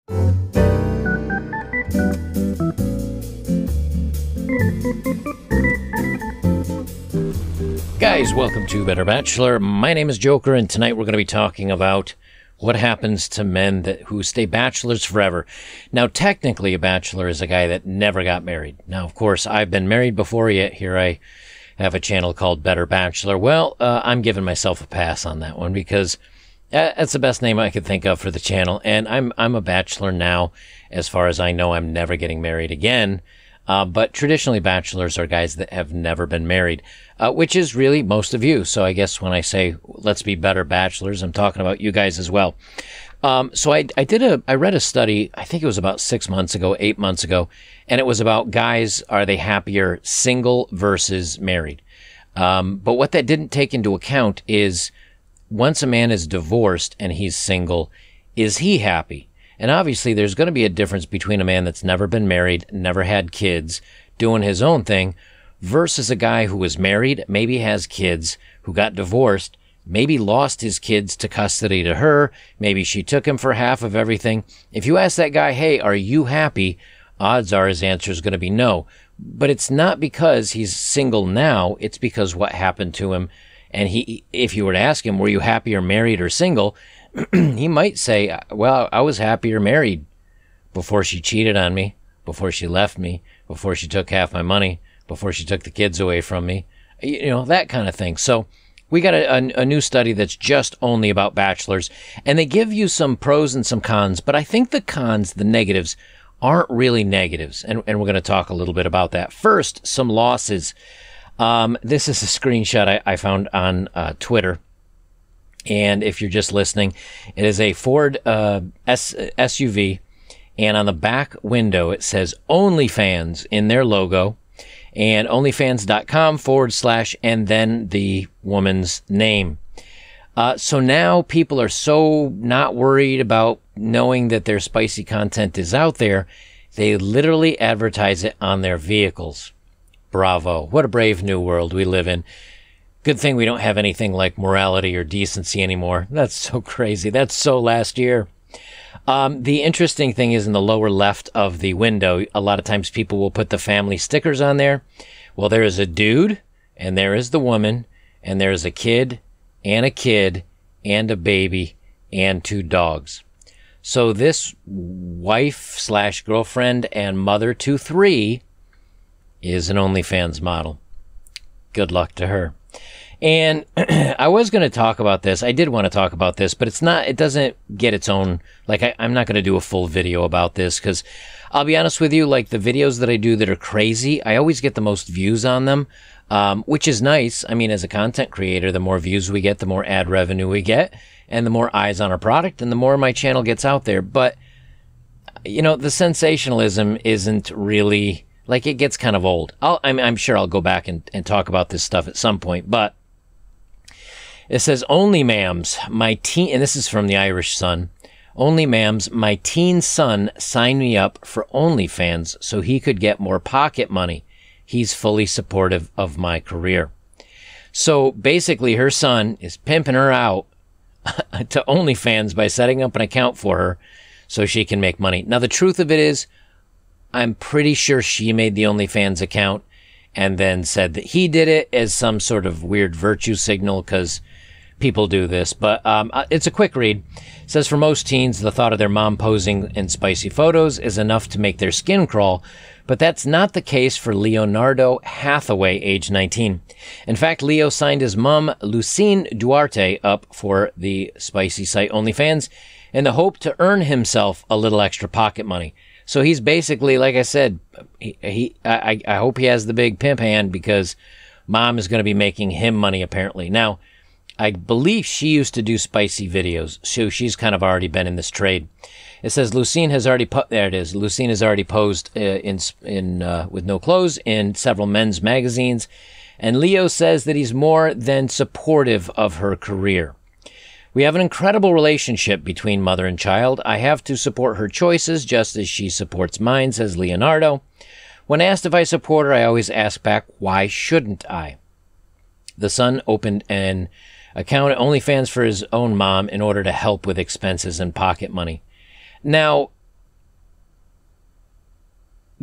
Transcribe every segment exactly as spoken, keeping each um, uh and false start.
Guys, welcome to Better Bachelor. My name is Joker, and tonight we're going to be talking about what happens to men that who stay bachelors forever. Now, technically, a bachelor is a guy that never got married. Now, of course, I've been married before, yet here I have a channel called Better Bachelor. Well, uh, I'm giving myself a pass on that one because that's the best name I could think of for the channel, and I'm I'm a bachelor now. As far as I know, I'm never getting married again. Uh, but traditionally, bachelors are guys that have never been married, uh, which is really most of you. So I guess when I say let's be better bachelors, I'm talking about you guys as well. Um, so I, I did a, I read a study, I think it was about six months ago, eight months ago, and it was about guys, are they happier single versus married? Um, but what that didn't take into account is once a man is divorced and he's single, is he happy? And obviously, there's going to be a difference between a man that's never been married, never had kids, doing his own thing, versus a guy who was married, maybe has kids, who got divorced, maybe lost his kids to custody to her, maybe she took him for half of everything. If you ask that guy, hey, are you happy? Odds are his answer is going to be no. But it's not because he's single now, it's because what happened to him. And he, if you were to ask him, were you happier married or single? He might say, well, I was happier married before she cheated on me, before she left me, before she took half my money, before she took the kids away from me, you know, that kind of thing. So we got a, a, a new study that's just only about bachelors, and they give you some pros and some cons, but I think the cons, the negatives, aren't really negatives, and, and we're going to talk a little bit about that. First, some losses. Um, this is a screenshot I, I found on uh, Twitter. And if you're just listening, it is a Ford uh, S- SUV, and on the back window it says OnlyFans in their logo, and OnlyFans.com forward slash, and then the woman's name. Uh, so now people are so not worried about knowing that their spicy content is out there, they literally advertise it on their vehicles. Bravo. What a brave new world we live in. Good thing we don't have anything like morality or decency anymore. That's so crazy. That's so last year. Um, the interesting thing is in the lower left of the window, a lot of times people will put the family stickers on there. Well, there is a dude, and there is the woman, and there is a kid, and a kid, and a baby, and two dogs. So this wife slash girlfriend and mother to three is an OnlyFans model. Good luck to her. And I was going to talk about this. I did want to talk about this, but it's not, it doesn't get its own, like I, I'm not going to do a full video about this because I'll be honest with you, like the videos that I do that are crazy, I always get the most views on them, um, which is nice. I mean, as a content creator, the more views we get, the more ad revenue we get, and the more eyes on our product, and the more my channel gets out there. But, you know, the sensationalism isn't really, like it gets kind of old. I'll, I'm, I'm sure I'll go back and, and talk about this stuff at some point, but it says, only ma'ams, my teen, and this is from the Irish Sun, only ma'ams, my teen son signed me up for OnlyFans so he could get more pocket money. He's fully supportive of my career. So basically her son is pimping her out to OnlyFans by setting up an account for her so she can make money. Now the truth of it is, I'm pretty sure she made the OnlyFans account and then said that he did it as some sort of weird virtue signal because people do this. But um, it's a quick read. It says, for most teens, the thought of their mom posing in spicy photos is enough to make their skin crawl. But that's not the case for Leonardo Hathaway, age nineteen. In fact, Leo signed his mom, Lucine Duarte, up for the spicy site OnlyFans in the hope to earn himself a little extra pocket money. So he's basically, like I said, he, he I, I hope he has the big pimp hand because mom is going to be making him money apparently. Now, I believe she used to do spicy videos, so she's kind of already been in this trade. It says Lucine has already po- there it is. Lucine has already posed uh, in in uh, with no clothes in several men's magazines, and Leo says that he's more than supportive of her career. We have an incredible relationship between mother and child. I have to support her choices just as she supports mine, says Leonardo. When asked if I support her, I always ask back, why shouldn't I? The son opened an account at OnlyFans for his own mom in order to help with expenses and pocket money. Now,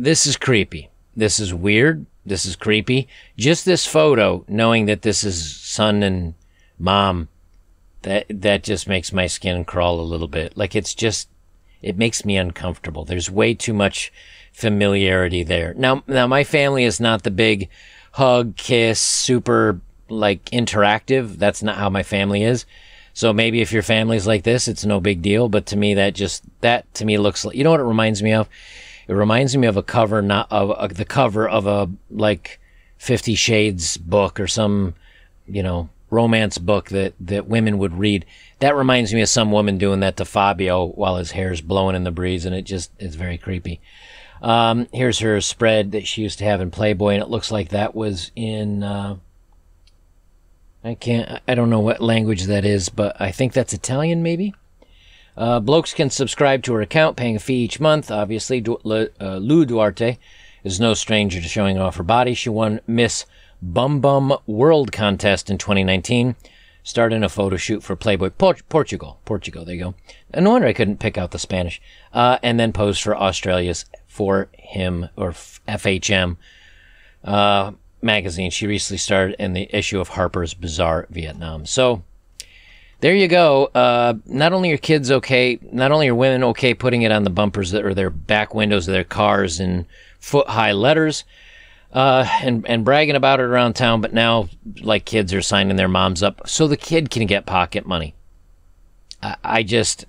this is creepy. This is weird. This is creepy. Just this photo, knowing that this is son and mom, that that just makes my skin crawl a little bit. Like, it's just, it makes me uncomfortable. There's way too much familiarity there. Now, now my family is not the big hug, kiss, super, like, interactive. That's not how my family is. So maybe if your family's like this, it's no big deal. But to me, that just, that to me looks like, you know what it reminds me of? It reminds me of a cover, not of uh, the cover of a, like, Fifty Shades book or some, you know, romance book that, that women would read. That reminds me of some woman doing that to Fabio while his hair's blowing in the breeze, and it just is very creepy. Um, here's her spread that she used to have in Playboy, and it looks like that was in, uh, I can't, I don't know what language that is, but I think that's Italian, maybe? Uh, blokes can subscribe to her account, paying a fee each month. Obviously, du- uh, Lou Duarte is no stranger to showing off her body. She won Miss Bum Bum World Contest in twenty nineteen, starred in a photo shoot for Playboy Port- Portugal. Portugal, there you go. No wonder I couldn't pick out the Spanish. Uh, and then posed for Australia's For Him, or F H M, uh, magazine. She recently starred in the issue of Harper's Bazaar Vietnam. So, there you go. Uh, not only are kids okay, not only are women okay putting it on the bumpers or their back windows of their cars in foot-high letters, uh, and, and bragging about it around town, but now, like, kids are signing their moms up so the kid can get pocket money. I, I just...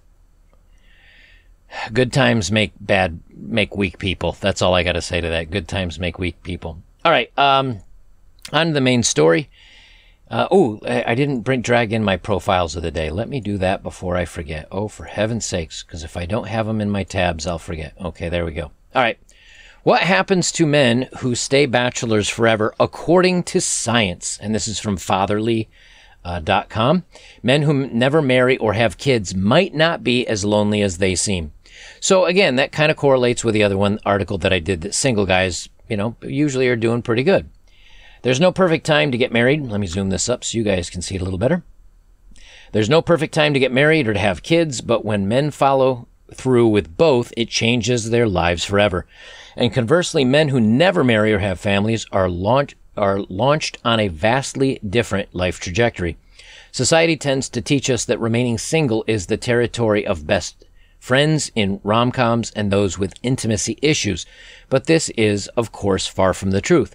Good times make bad, make weak people. That's all I got to say to that. Good times make weak people. All right, um, on to the main story. Uh, oh, I didn't bring drag in my profiles of the day. Let me do that before I forget. Oh, for heaven's sakes, because if I don't have them in my tabs, I'll forget. Okay, there we go. All right. What happens to men who stay bachelors forever according to science? And this is from fatherly dot com. Uh, Men who never marry or have kids might not be as lonely as they seem. So again, that kind of correlates with the other one article that I did, that single guys, you know, usually are doing pretty good. There's no perfect time to get married. Let me zoom this up so you guys can see it a little better. There's no perfect time to get married or to have kids, but when men follow through with both, it changes their lives forever. And conversely, men who never marry or have families are launched are launched on a vastly different life trajectory. Society tends to teach us that remaining single is the territory of best friends in rom-coms and those with intimacy issues. But this is, of course, far from the truth.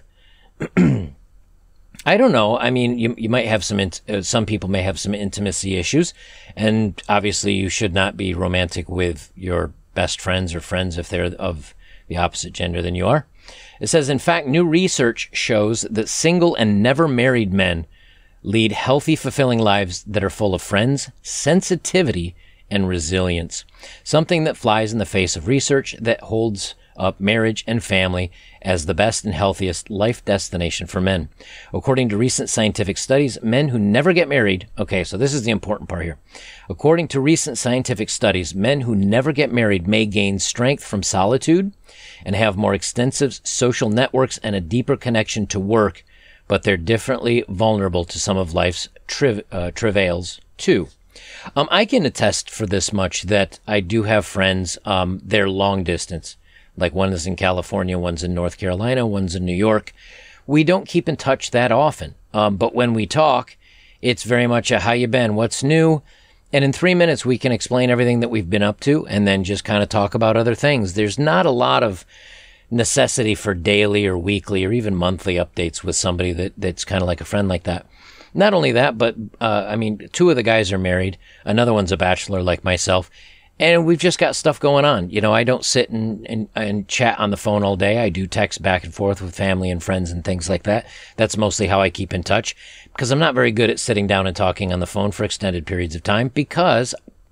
I don't know. I mean, you you might have some, int- uh, some people may have some intimacy issues, and obviously you should not be romantic with your best friends or friends if they're of the opposite gender than you are. It says, in fact, new research shows that single and never married men lead healthy, fulfilling lives that are full of friends, sensitivity, and resilience. Something that flies in the face of research that holds up marriage and family as the best and healthiest life destination for men. According to recent scientific studies, men who never get married, okay, so this is the important part here. According to recent scientific studies, men who never get married may gain strength from solitude and have more extensive social networks and a deeper connection to work, but they're differently vulnerable to some of life's triv- uh, travails too. Um, I can attest for this much that I do have friends, um, they're long distance. Like one is in California, one's in North Carolina, one's in New York. We don't keep in touch that often. Um, but when we talk, it's very much a how you been, what's new? And in three minutes, we can explain everything that we've been up to and then just kind of talk about other things. There's not a lot of necessity for daily or weekly or even monthly updates with somebody that, that's kind of like a friend like that. Not only that, but, uh, I mean, two of the guys are married. Another one's a bachelor like myself. And we've just got stuff going on. You know, I don't sit and, and, and chat on the phone all day. I do text back and forth with family and friends and things like that. That's mostly how I keep in touch, because I'm not very good at sitting down and talking on the phone for extended periods of time, because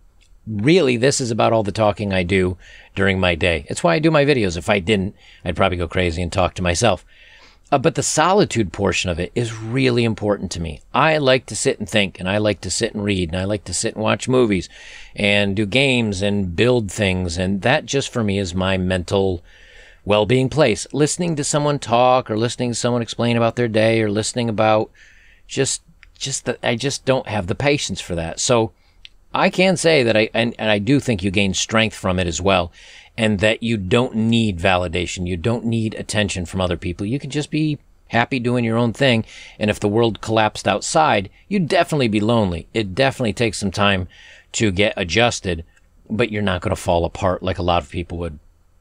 really this is about all the talking I do during my day. It's why I do my videos. If I didn't, I'd probably go crazy and talk to myself. Uh, but the solitude portion of it is really important to me. I like to sit and think, and I like to sit and read, and I like to sit and watch movies and do games and build things. And that just for me is my mental well-being place. Listening to someone talk or listening to someone explain about their day or listening about just, just that I just don't have the patience for that. So I can say that I, and, and I do think you gain strength from it as well. and that you don't need validation. You don't need attention from other people. You can just be happy doing your own thing. And if the world collapsed outside, you'd definitely be lonely. It definitely takes some time to get adjusted, but you're not going to fall apart like a lot of people would.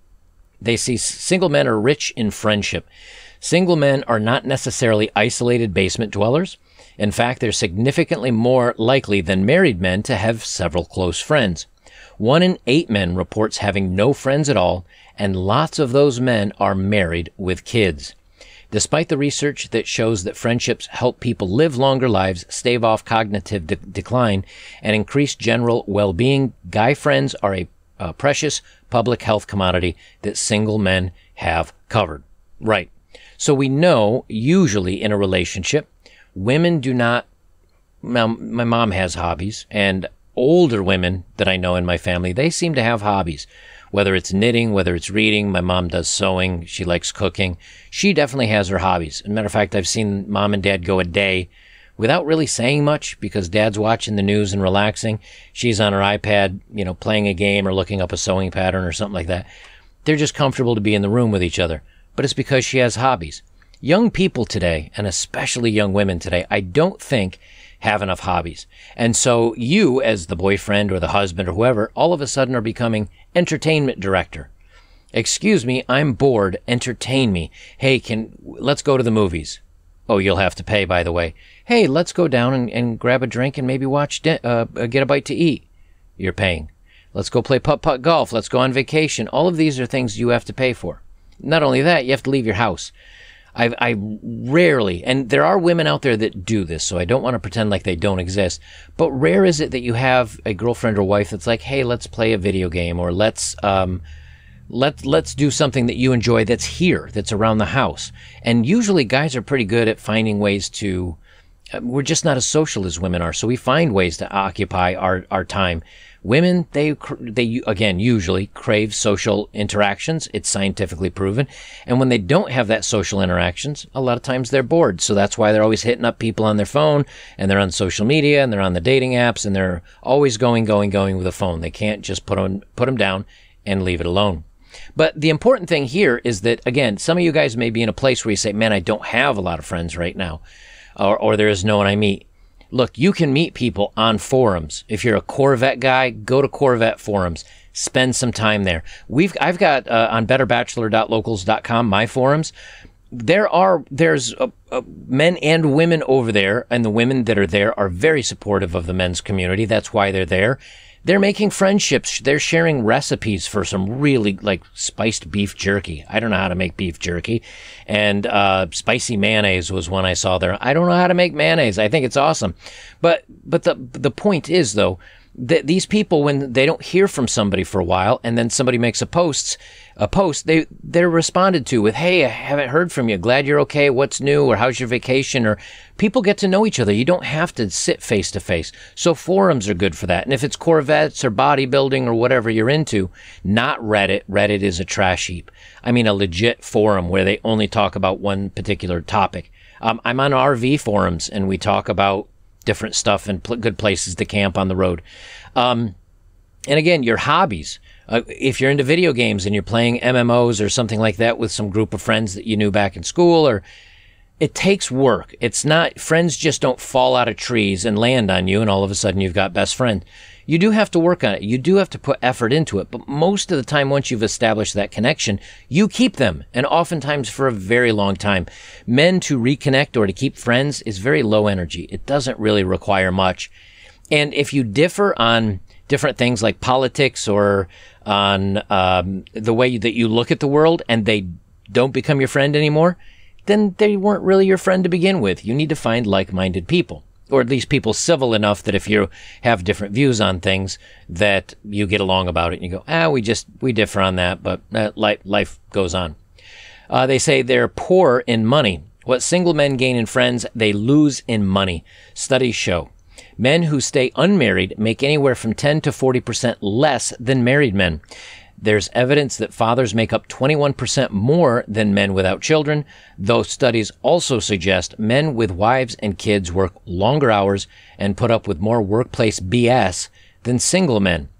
They see single men are rich in friendship. Single men are not necessarily isolated basement dwellers. In fact, they're significantly more likely than married men to have several close friends. One in eight men reports having no friends at all, and lots of those men are married with kids. Despite the research that shows that friendships help people live longer lives, stave off cognitive de- decline, and increase general well-being, guy friends are a, a precious public health commodity that single men have covered. Right. So we know, usually in a relationship, women do not, now, my mom has hobbies, and older women that I know in my family, they seem to have hobbies. Whether it's knitting, whether it's reading, my mom does sewing, she likes cooking. She definitely has her hobbies. As a matter of fact, I've seen mom and dad go a day without really saying much because dad's watching the news and relaxing. She's on her iPad, you know, playing a game or looking up a sewing pattern or something like that. They're just comfortable to be in the room with each other. But it's because she has hobbies. Young people today, and especially young women today, I don't think have enough hobbies. And so you, as the boyfriend or the husband or whoever, all of a sudden are becoming entertainment director. Excuse me, I'm bored. Entertain me. Hey, can let's go to the movies. Oh, you'll have to pay, by the way. Hey, let's go down and, and grab a drink and maybe watch, di- uh, get a bite to eat. You're paying. Let's go play putt-putt golf. Let's go on vacation. All of these are things you have to pay for. Not only that, you have to leave your house. I, I rarely, and there are women out there that do this, so I don't want to pretend like they don't exist, but rare is it that you have a girlfriend or wife that's like, hey, let's play a video game, or let's um, let, let's do something that you enjoy that's here, that's around the house. And usually guys are pretty good at finding ways to, uh, we're just not as social as women are, so we find ways to occupy our, our time. Women, they, they again, usually crave social interactions. It's scientifically proven. And when they don't have that social interactions, a lot of times they're bored. So that's why they're always hitting up people on their phone, and they're on social media, and they're on the dating apps, and they're always going, going, going with a phone. They can't just put them, put them down and leave it alone. But the important thing here is that, again, some of you guys may be in a place where you say, man, I don't have a lot of friends right now, or, or there is no one I meet. Look, you can meet people on forums. If you're a Corvette guy, go to Corvette forums. Spend some time there. We've I've got uh, on better bachelor dot locals dot com my forums. There are there's uh, uh, men and women over there, and the women that are there are very supportive of the men's community. That's why they're there. They're making friendships. They're sharing recipes for some really like spiced beef jerky. I don't know how to make beef jerky. And uh, spicy mayonnaise was one I saw there. I don't know how to make mayonnaise. I think it's awesome. But but the the point is, though, that these people, when they don't hear from somebody for a while, and then somebody makes a post, a post, they, they're responded to with, hey, I haven't heard from you. Glad you're okay. What's new? Or how's your vacation? Or people get to know each other. You don't have to sit face to face. So forums are good for that. And if it's Corvettes or bodybuilding or whatever you're into, not Reddit. Reddit is a trash heap. I mean, a legit forum where they only talk about one particular topic. Um, I'm on R V forums, and we talk about different stuff and pl- good places to camp on the road. Um, and again, your hobbies. Uh, if you're into video games and you're playing M M Os or something like that with some group of friends that you knew back in school, or it takes work. It's not, friends just don't fall out of trees and land on you and all of a sudden you've got best friend. You do have to work on it. You do have to put effort into it. But most of the time, once you've established that connection, you keep them. And oftentimes for a very long time. Men to reconnect or to keep friends is very low energy. It doesn't really require much. And if you differ on different things like politics or on um, the way that you look at the world, and they don't become your friend anymore, then they weren't really your friend to begin with. You need to find like-minded people. Or at least people civil enough that if you have different views on things, that you get along about it and you go, ah, we just, we differ on that, but uh, life, life goes on. Uh, they say they're poor in money. What single men gain in friends, they lose in money. Studies show. Men who stay unmarried make anywhere from ten to forty percent less than married men. There's evidence that fathers make up twenty-one percent more than men without children, though studies also suggest men with wives and kids work longer hours and put up with more workplace B S than single men.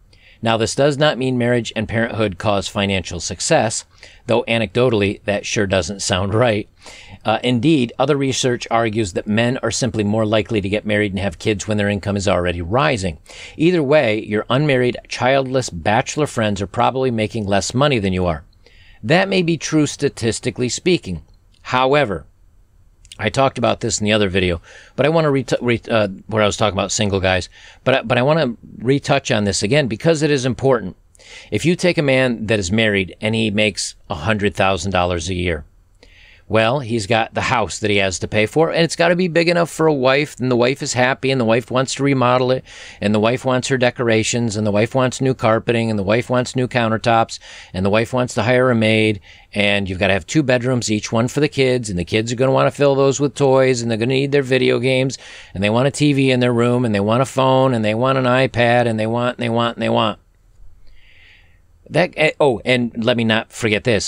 Now, this does not mean marriage and parenthood cause financial success, though anecdotally, that sure doesn't sound right. Uh, indeed, other research argues that men are simply more likely to get married and have kids when their income is already rising. Either way, your unmarried, childless bachelor friends are probably making less money than you are. That may be true statistically speaking. However, I talked about this in the other video, but I want to re- re- uh, where I was talking about single guys, but I, but I want to retouch on this again because it is important. If you take a man that is married and he makes one hundred thousand dollars a year, well, he's got the house that he has to pay for, and it's got to be big enough for a wife, and the wife is happy, and the wife wants to remodel it, and the wife wants her decorations, and the wife wants new carpeting, and the wife wants new countertops, and the wife wants to hire a maid, and you've got to have two bedrooms, each one for the kids, and the kids are going to want to fill those with toys, and they're going to need their video games, and they want a T V in their room, and they want a phone, and they want an iPad, and they want, and they want, and they want. That, oh, and let me not forget this.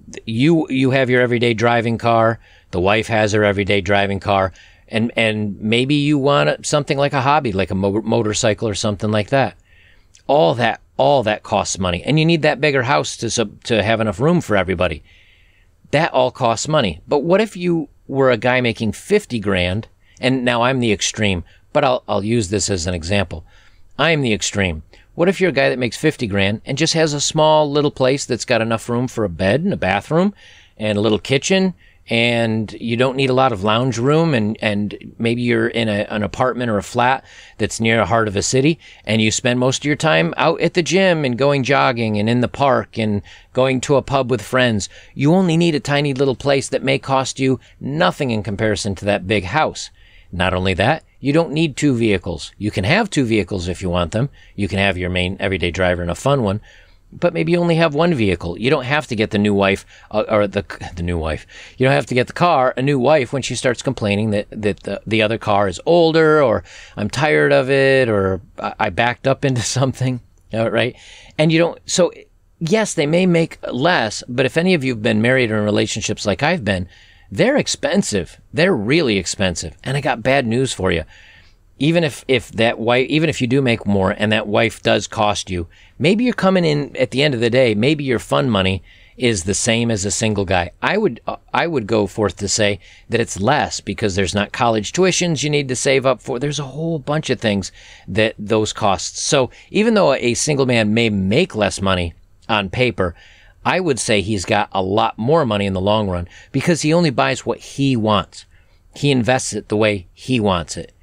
You you have your everyday driving car. The wife has her everyday driving car, and and maybe you want something like a hobby, like a mo- motorcycle or something like that. All that all that costs money, and you need that bigger house to sub, to have enough room for everybody. That all costs money. But what if you were a guy making fifty grand? And now I'm the extreme, but I'll I'll use this as an example. I'm the extreme. What if you're a guy that makes fifty grand and just has a small little place that's got enough room for a bed and a bathroom and a little kitchen, and you don't need a lot of lounge room, and, and maybe you're in a, an apartment or a flat that's near the heart of a city, and you spend most of your time out at the gym and going jogging and in the park and going to a pub with friends. You only need a tiny little place that may cost you nothing in comparison to that big house. Not only that, you don't need two vehicles. You can have two vehicles if you want them. You can have your main everyday driver and a fun one, but maybe you only have one vehicle. You don't have to get the new wife, uh, or the the new wife. You don't have to get the car, a new wife, when she starts complaining that, that the, the other car is older, or I'm tired of it, or I, I backed up into something, uh, right? And you don't, so yes, they may make less, but if any of you have been married or in relationships like I've been, they're expensive. They're really expensive. And I got bad news for you. Even if, if that wife, even if you do make more and that wife does cost you, maybe you're coming in at the end of the day, maybe your fun money is the same as a single guy. I would, I would go forth to say that it's less because there's not college tuitions you need to save up for. There's a whole bunch of things that those costs. So even though a single man may make less money on paper, I would say he's got a lot more money in the long run because he only buys what he wants. He invests it the way he wants it.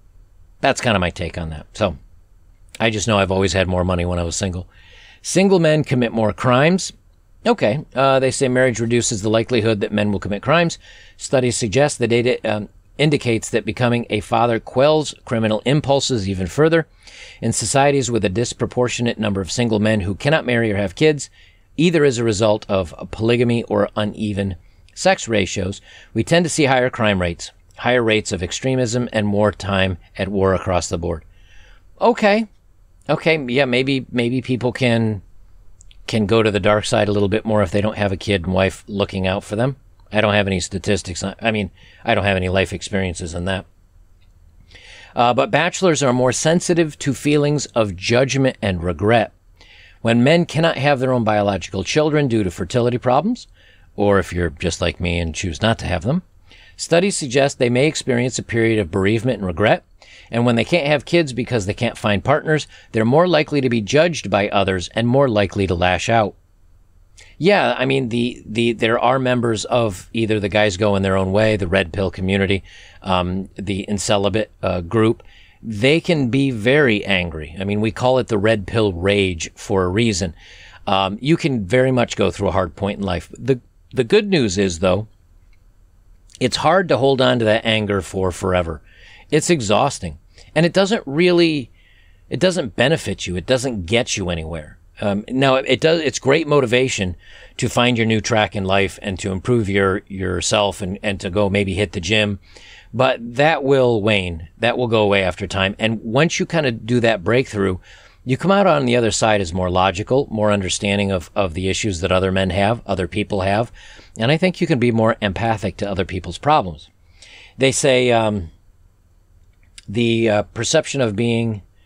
That's kind of my take on that. So I just know I've always had more money when I was single. Single men commit more crimes. Okay. Uh, they say marriage reduces the likelihood that men will commit crimes. Studies suggest the data um, indicates that becoming a father quells criminal impulses even further. In societies with a disproportionate number of single men who cannot marry or have kids, either as a result of polygamy or uneven sex ratios, we tend to see higher crime rates, higher rates of extremism, and more time at war across the board. Okay. Okay, yeah, maybe maybe people can can go to the dark side a little bit more if they don't have a kid and wife looking out for them. I don't have any statistics on, I mean, I don't have any life experiences on that. Uh, but bachelors are more sensitive to feelings of judgment and regret. When men cannot have their own biological children due to fertility problems, or if you're just like me and choose not to have them, studies suggest they may experience a period of bereavement and regret. And when they can't have kids because they can't find partners, they're more likely to be judged by others and more likely to lash out. Yeah, I mean, the, the there are members of either the guys going their own way, the red pill community, um, the incelibate uh, group. They can be very angry. I mean, we call it the red pill rage for a reason. Um, you can very much go through a hard point in life. The the good news is, though, it's hard to hold on to that anger for forever. It's exhausting. And it doesn't really, it doesn't benefit you. It doesn't get you anywhere. Um, now, it does. It's great motivation to find your new track in life and to improve your yourself and, and to go maybe hit the gym. But that will wane. That will go away after time. And once you kind of do that breakthrough, you come out on the other side as more logical, more understanding of, of the issues that other men have, other people have. And I think you can be more empathic to other people's problems. They say um, the uh, perception of being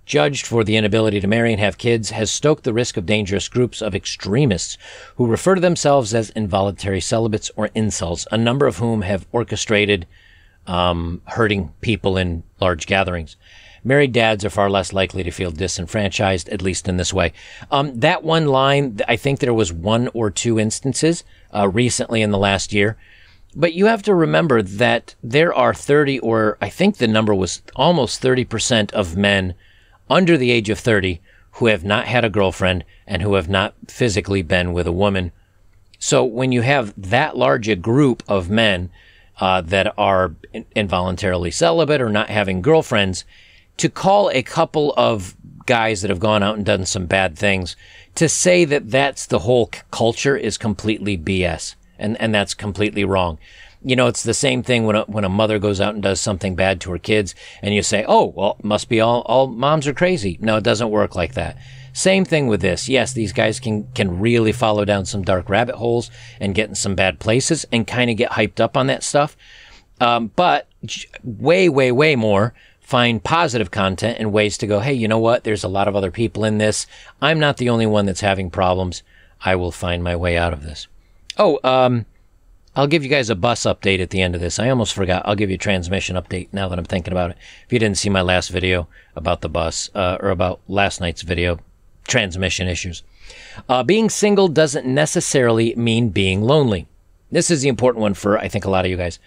judged for the inability to marry and have kids, has stoked the risk of dangerous groups of extremists who refer to themselves as involuntary celibates or incels, a number of whom have orchestrated um, hurting people in large gatherings. Married dads are far less likely to feel disenfranchised, at least in this way. Um, that one line, I think there was one or two instances uh, recently in the last year. But you have to remember that there are thirty, or I think the number was almost thirty percent of men under the age of thirty who have not had a girlfriend and who have not physically been with a woman. So when you have that large a group of men uh, that are involuntarily celibate or not having girlfriends, to call a couple of guys that have gone out and done some bad things, to say that that's the whole c- culture is completely B S. And and that's completely wrong. You know, it's the same thing when a, when a mother goes out and does something bad to her kids, and you say, oh, well, must be all, all moms are crazy. No, it doesn't work like that. Same thing with this. Yes, these guys can, can really follow down some dark rabbit holes and get in some bad places and kind of get hyped up on that stuff. Um, but way, way, way more find positive content and ways to go, hey, you know what? There's a lot of other people in this. I'm not the only one that's having problems. I will find my way out of this. Oh, um, I'll give you guys a bus update at the end of this. I almost forgot. I'll give you a transmission update now that I'm thinking about it. If you didn't see my last video about the bus, uh, or about last night's video, transmission issues. Uh, being single doesn't necessarily mean being lonely. This is the important one for, I think, a lot of you guys.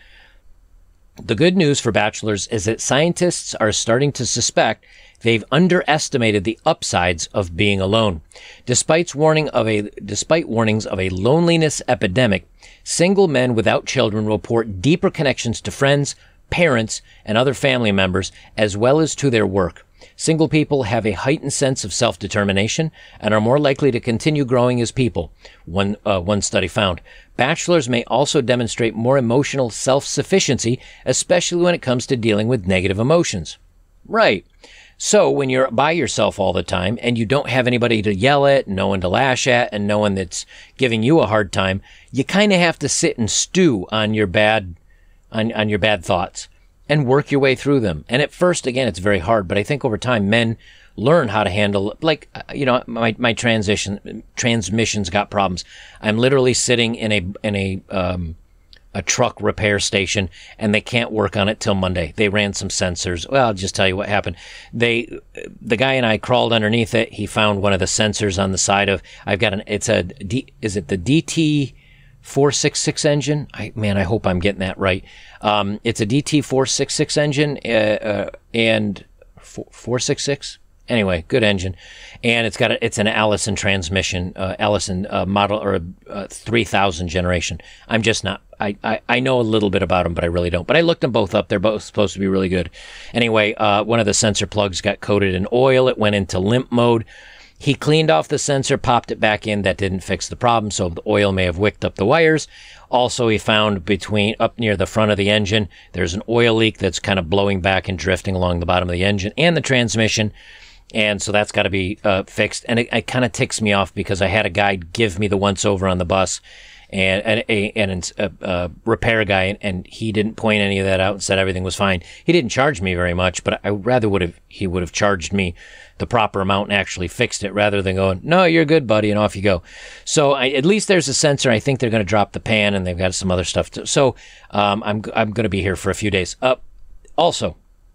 The good news for bachelors is that scientists are starting to suspect they've underestimated the upsides of being alone. Despite warning of a despite warnings of a loneliness epidemic, single men without children report deeper connections to friends, parents, and other family members, as well as to their work. Single people have a heightened sense of self-determination and are more likely to continue growing as people, one uh, one study found. Bachelors may also demonstrate more emotional self-sufficiency, especially when it comes to dealing with negative emotions. Right. So when you're by yourself all the time and you don't have anybody to yell at, no one to lash at, and no one that's giving you a hard time, you kind of have to sit and stew on your bad, on, on your bad thoughts and work your way through them. And at first, again, it's very hard, but I think over time, men learn how to handle, like, you know, my, my transition, transmissions got problems. I'm literally sitting in a, in a, um, a truck repair station, and they can't work on it till Monday. They ran some sensors. Well, I'll just tell you what happened. They, the guy and I crawled underneath it. He found one of the sensors on the side of, I've got an, it's a, D, is it the D T four sixty-six engine? I, man, I hope I'm getting that right. Um, it's a D T four sixty-six engine, uh, uh, and four sixty-six? Anyway, good engine. And it's got a, it's an Allison transmission, uh, Allison uh, model, or uh, three thousand generation. I'm just not, I, I, I know a little bit about them, but I really don't. But I looked them both up. They're both supposed to be really good. Anyway, uh, one of the sensor plugs got coated in oil. It went into limp mode. He cleaned off the sensor, popped it back in. That didn't fix the problem, so the oil may have wicked up the wires. Also, he found between, up near the front of the engine, there's an oil leak that's kind of blowing back and drifting along the bottom of the engine and the transmission. And so that's got to be uh, fixed. And it, it kind of ticks me off because I had a guy give me the once over on the bus, and, and, a, and a, a repair guy, and, and he didn't point any of that out and said everything was fine. He didn't charge me very much, but I rather would have, he would have charged me the proper amount and actually fixed it rather than going, no, you're good, buddy, and off you go. So I, at least there's a sensor. I think they're going to drop the pan, and they've got some other stuff too. So um, I'm, I'm going to be here for a few days. Uh, also,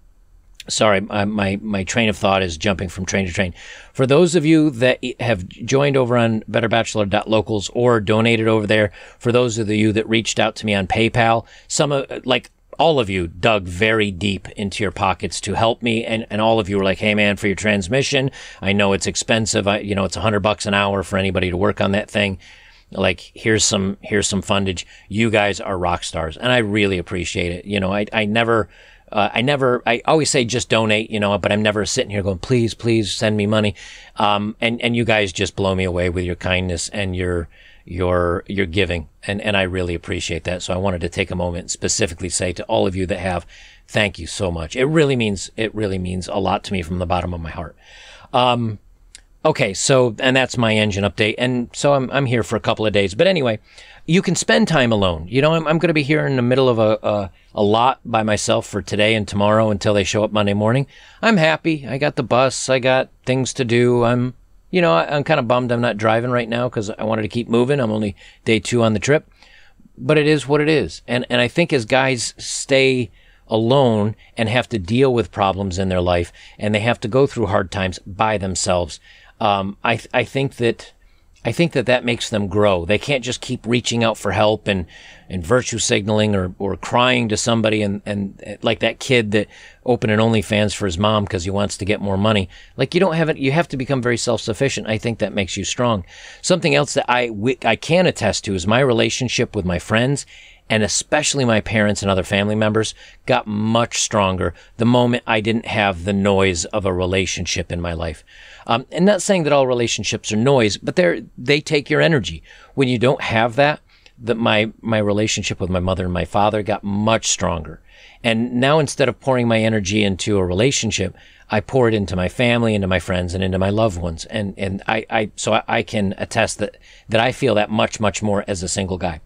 Sorry, my my train of thought is jumping from train to train. For those of you that have joined over on better bachelor dot locals or donated over there, for those of you that reached out to me on PayPal, some of, like all of you dug very deep into your pockets to help me, and, and all of you were like, hey man, for your transmission, I know it's expensive. I, you know, it's a hundred bucks an hour for anybody to work on that thing. Like, here's some here's some fundage. You guys are rock stars, and I really appreciate it. You know, I I never. Uh, I never, I always say just donate, you know, but I'm never sitting here going, please, please send me money. Um, and, and you guys just blow me away with your kindness and your, your, your giving. And, and I really appreciate that. So I wanted to take a moment and specifically say to all of you that have, thank you so much. It really means, it really means a lot to me from the bottom of my heart. Um, Okay, so, and that's my engine update. And so I'm, I'm here for a couple of days. But anyway, you can spend time alone. You know, I'm, I'm going to be here in the middle of a, a, a lot by myself for today and tomorrow until they show up Monday morning. I'm happy. I got the bus. I got things to do. I'm, you know, I, I'm kind of bummed I'm not driving right now because I wanted to keep moving. I'm only day two on the trip. But it is what it is. And, and I think as guys stay alone and have to deal with problems in their life and they have to go through hard times by themselves, Um, I I think that I think that that makes them grow. They can't just keep reaching out for help and, and virtue signaling or, or crying to somebody and, and like that kid that opened an OnlyFans for his mom because he wants to get more money. Like you don't have it. You have to become very self-sufficient. I think that makes you strong. Something else that I I can attest to is my relationship with my friends, and especially my parents and other family members, got much stronger the moment I didn't have the noise of a relationship in my life. Um, and not saying that all relationships are noise, but they're, they take your energy. When you don't have that, that my, my relationship with my mother and my father got much stronger. And now instead of pouring my energy into a relationship, I pour it into my family, into my friends, and into my loved ones. And, and I, I, so I, I can attest that, that I feel that much, much more as a single guy.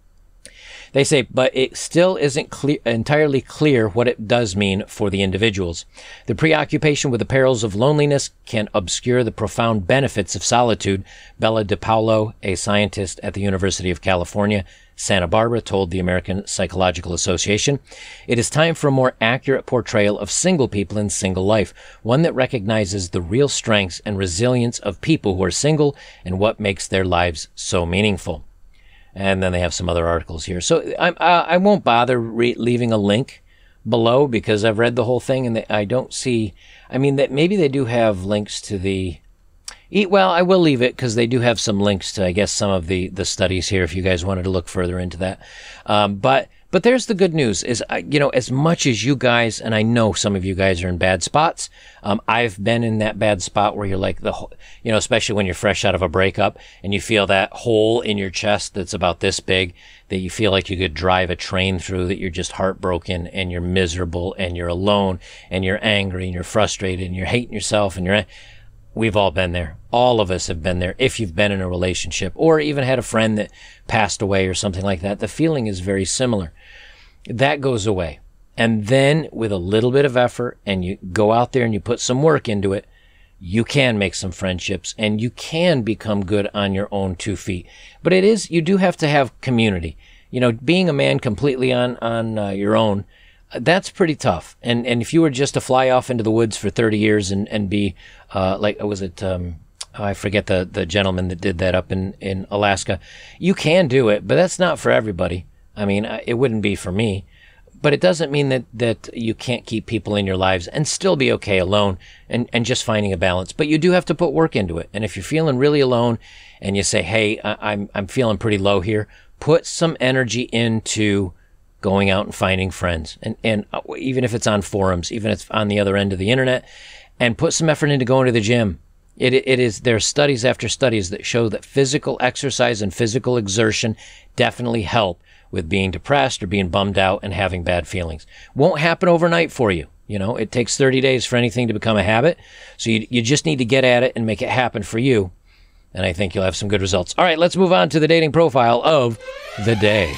They say, but it still isn't clear, entirely clear what it does mean for the individuals. The preoccupation with the perils of loneliness can obscure the profound benefits of solitude. Bella DiPaolo, a scientist at the University of California, Santa Barbara, told the American Psychological Association. It is time for a more accurate portrayal of single people in single life, one that recognizes the real strengths and resilience of people who are single and what makes their lives so meaningful. And then they have some other articles here. So I, I won't bother re- leaving a link below because I've read the whole thing and they, I don't see, I mean, that maybe they do have links to the, well, I will leave it because they do have some links to, I guess, some of the, the studies here if you guys wanted to look further into that. Um, but But there's the good news is, you know, as much as you guys, and I know some of you guys are in bad spots, um, I've been in that bad spot where you're like, the, you know, especially when you're fresh out of a breakup and you feel that hole in your chest that's about this big that you feel like you could drive a train through, that you're just heartbroken and you're miserable and you're alone and you're angry and you're frustrated and you're hating yourself and you're, we've all been there. All of us have been there if you've been in a relationship or even had a friend that passed away or something like that. The feeling is very similar. That goes away. And then with a little bit of effort and you go out there and you put some work into it, you can make some friendships and you can become good on your own two feet. But it is, you do have to have community. You know, being a man completely on, on uh, your own, that's pretty tough. And and if you were just to fly off into the woods for thirty years and, and be, uh, like, was it, um, oh, I forget the, the gentleman that did that up in, in Alaska. You can do it, but that's not for everybody. I mean, it wouldn't be for me. But it doesn't mean that, that you can't keep people in your lives and still be okay alone and, and just finding a balance. But you do have to put work into it. And if you're feeling really alone and you say, hey, I, I'm I'm feeling pretty low here, put some energy into going out and finding friends. And, and even if it's on forums, even if it's on the other end of the internet, and put some effort into going to the gym. It It is, there are studies after studies that show that physical exercise and physical exertion definitely help with being depressed or being bummed out and having bad feelings. Won't happen overnight for you. You know, it takes thirty days for anything to become a habit. So you, you just need to get at it and make it happen for you. And I think you'll have some good results. All right, let's move on to the dating profile of the day.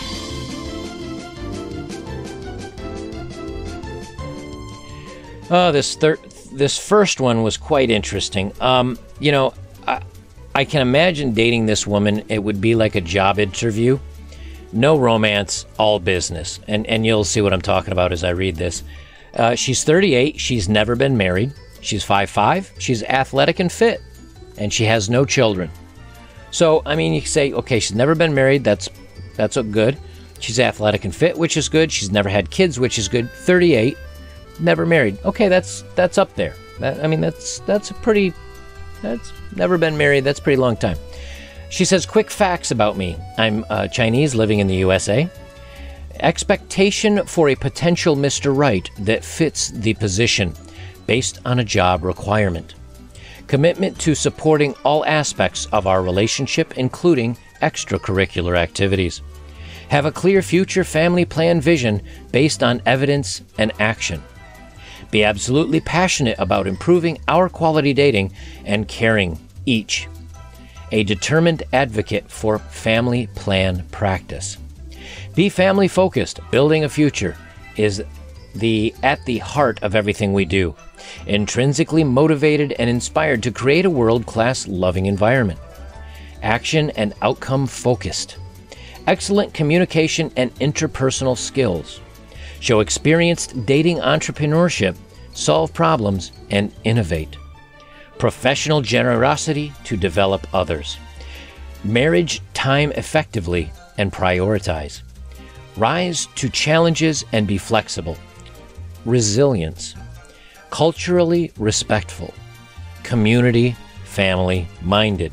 Oh, this third, this first one was quite interesting. Um, you know, I, I can imagine dating this woman. It would be like a job interview. No romance, all business. And and you'll see what I'm talking about as I read this. Uh, she's thirty-eight. She's never been married. She's five foot five. She's athletic and fit. And she has no children. So, I mean, you say, okay, she's never been married. That's that's good. She's athletic and fit, which is good. She's never had kids, which is good. thirty-eight, never married. Okay, that's that's up there. That, I mean, that's that's a pretty, that's never been married. That's a pretty long time. She says, quick facts about me. I'm uh, Chinese living in the U S A. Expectation for a potential Mister Right that fits the position based on a job requirement. Commitment to supporting all aspects of our relationship, including extracurricular activities. Have a clear future family plan vision based on evidence and action. Be absolutely passionate about improving our quality dating and caring each. A determined advocate for family plan practice. Be family focused. Building a future is the at the heart of everything we do. Intrinsically motivated and inspired to create a world-class loving environment. Action and outcome focused. Excellent communication and interpersonal skills. Show experienced dating entrepreneurship, solve problems, and innovate. Professional generosity to develop others. Marriage time effectively and prioritize. Rise to challenges and be flexible. Resilience. Culturally respectful. Community, family minded.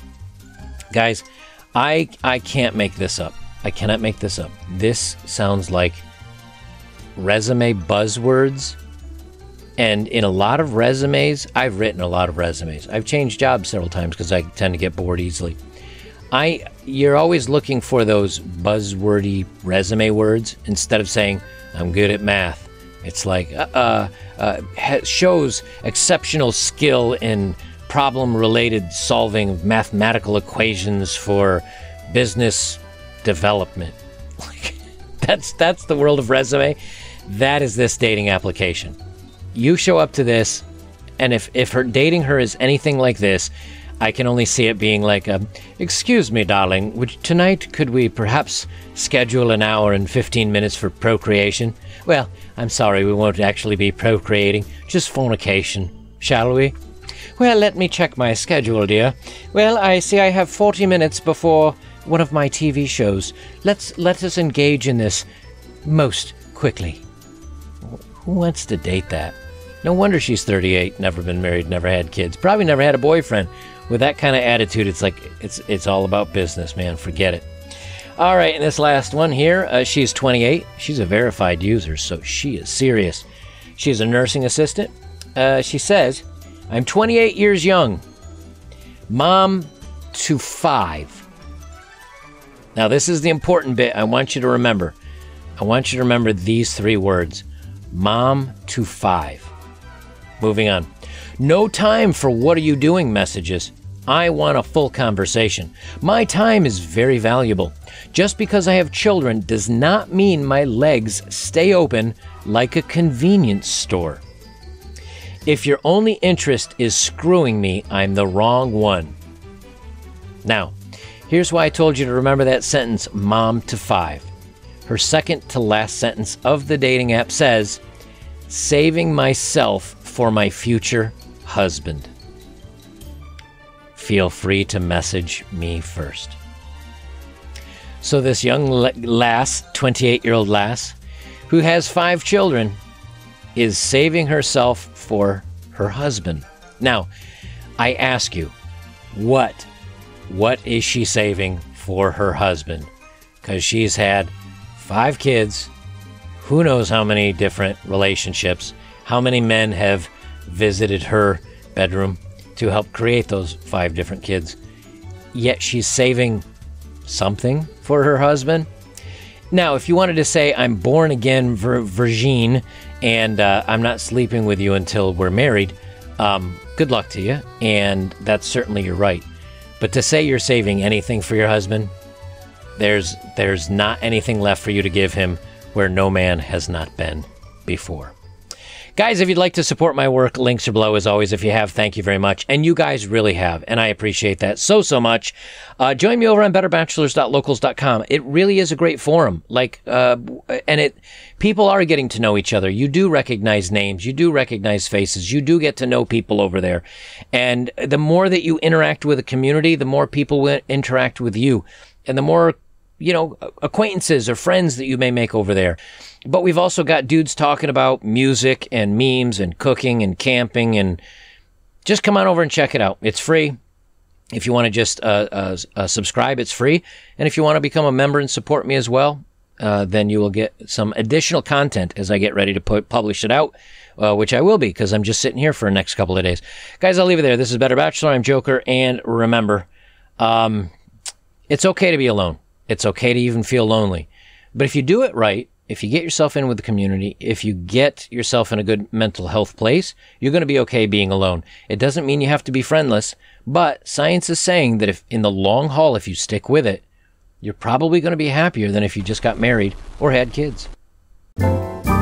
Guys, I I can't make this up. I cannot make this up. This sounds like resume buzzwords. And in a lot of resumes, I've written a lot of resumes. I've changed jobs several times because I tend to get bored easily. I you're always looking for those buzzwordy resume words instead of saying, I'm good at math. It's like, uh, uh, shows exceptional skill in problem-related solving of mathematical equations for business development. Like, that's that's the world of resume. That is this dating application. You show up to this, and if, if her dating her is anything like this, I can only see it being like, a, excuse me, darling, would, tonight could we perhaps schedule an hour and fifteen minutes for procreation? Well, I'm sorry, we won't actually be procreating, just fornication, shall we? Well, let me check my schedule, dear. Well, I see I have forty minutes before one of my T V shows. Let's let us engage in this most quickly. Who wants to date that? No wonder she's thirty-eight, never been married, never had kids, probably never had a boyfriend. With that kind of attitude, it's like, it's it's all about business, man. Forget it. All right, and this last one here, uh, she's twenty-eight. She's a verified user, so she is serious. She's a nursing assistant. Uh, she says, I'm twenty-eight years young. Mom to five. Now, this is the important bit I want you to remember. I want you to remember these three words. Mom to five. Moving on. No time for what are you doing messages. I want a full conversation. My time is very valuable. Just because I have children does not mean my legs stay open like a convenience store. If your only interest is screwing me, I'm the wrong one. Now, here's why I told you to remember that sentence, mom to five. Her second to last sentence of the dating app says, saving myself for my future husband. Feel free to message me first. So this young lass, twenty-eight-year-old lass, who has five children, is saving herself for her husband. Now, I ask you, what, what is she saving for her husband? Because she's had five kids, who knows how many different relationships, how many men have visited her bedroom to help create those five different kids, yet she's saving something for her husband. Now, if you wanted to say, I'm born again vir- virgin, and uh, I'm not sleeping with you until we're married, um, good luck to you, and that's certainly your right. But to say you're saving anything for your husband, there's there's not anything left for you to give him where no man has not been before. Guys, if you'd like to support my work, links are below as always. If you have, thank you very much. And you guys really have, and I appreciate that so, so much. Uh, join me over on better bachelors dot locals dot com. It really is a great forum. Like, uh, and it, people are getting to know each other. You do recognize names. You do recognize faces. You do get to know people over there. And the more that you interact with a community, the more people will interact with you. And the more, you know, acquaintances or friends that you may make over there. But we've also got dudes talking about music and memes and cooking and camping, and just come on over and check it out. It's free. If you want to just uh, uh, uh, subscribe, it's free. And if you want to become a member and support me as well, uh, then you will get some additional content as I get ready to put, publish it out, uh, which I will be because I'm just sitting here for the next couple of days. Guys, I'll leave it there. This is Better Bachelor. I'm Joker. And remember, um, it's okay to be alone. It's okay to even feel lonely. But if you do it right, if you get yourself in with the community, if you get yourself in a good mental health place, you're going to be okay being alone. It doesn't mean you have to be friendless, but science is saying that if in the long haul, if you stick with it, you're probably going to be happier than if you just got married or had kids.